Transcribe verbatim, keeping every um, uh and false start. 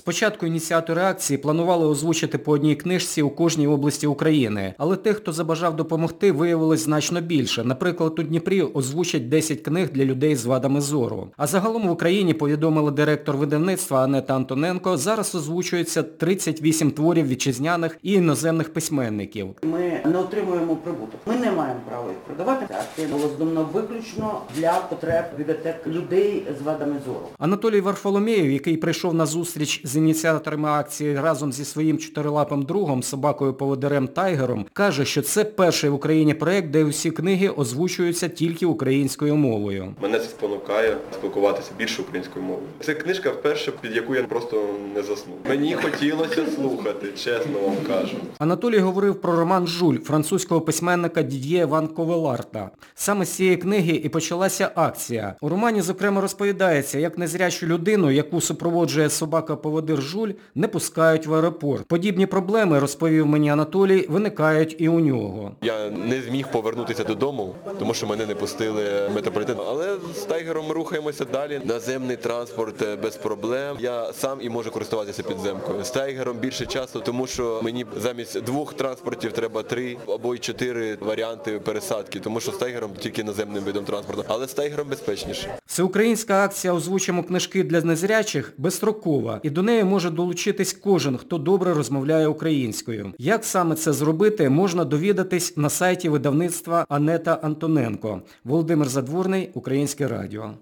Спочатку ініціатори акції планували озвучити по одній книжці у кожній області України, але тих, хто забажав допомогти, виявилось значно більше. Наприклад, у Дніпрі озвучать десять книг для людей з вадами зору. А загалом в Україні, повідомила директор видавництва Анета Антоненко, зараз озвучується тридцять вісім творів вітчизняних і іноземних письменників. Ми не отримуємо прибуток. Ми не маємо права їх продавати. Акція була здобута виключно для потреб бібліотек людей з вадами зору. Анатолій Варфоломєєв, який прийшов на зустріч з ініціаторами акції разом зі своїм чотирилапим другом, собакою-поводирем Тайгером, каже, що це перший в Україні проєкт, де усі книги озвучуються тільки українською мовою. Мене це спонукає спілкуватися більше українською мовою. Це книжка вперше, під яку я просто не заснув. Мені хотілося слухати, чесно вам кажу. Анатолій говорив про роман «Жуль» французького письменника Дід'є Ван Ковеларта. Саме з цієї книги і почалася акція. У романі, зокрема, розповідається, як незрячу людину, яку супроводжує собака-поводир Жуль, не пускають в аеропорт. Подібні проблеми, розповів мені Анатолій, виникають і у нього. Я не зміг повернутися додому, тому що мене не пустили в метрополітен. Але з Тайгером ми рухаємося далі. Наземний транспорт без проблем. Я сам і можу користуватися підземкою. З Тайгером більше часу, тому що мені замість двох транспортів треба три або й чотири варіанти пересадки, тому що з Тайгером тільки наземним видом транспорту. Але з Тайгером безпечніше. Всеукраїнська акція «Озвучимо книжки для незрячих» безстрокова, і до неї може долучитись кожен, хто добре розмовляє українською. Як саме це зробити, можна довідатись на сайті видавництва Анета Антоненко. Володимир Задворний, Українське радіо.